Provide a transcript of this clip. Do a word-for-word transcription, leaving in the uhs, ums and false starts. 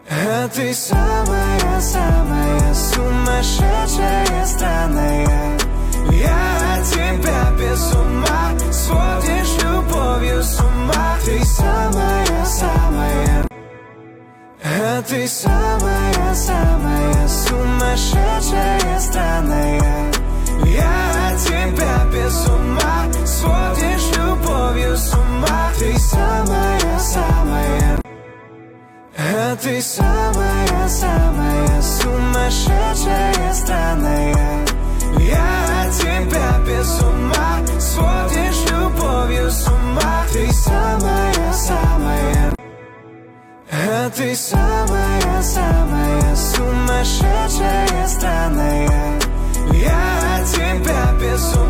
А ты самая-самая сумасшедшая, странная. Я от тебя без ума, сводишь любовью с ума. Ты самая-самая. А ты самая-самая сумасшедшая, странная. Я от тебя без ума, сводишь любовью с ума. Ты самая-самая. А ты самая-самая сумасшедшая, странная. Я от тебя без ума, сводишь любовью с ума. Ты самая-самая. А ты самая-самая сумасшедшая, странная. Я от тебя без ума.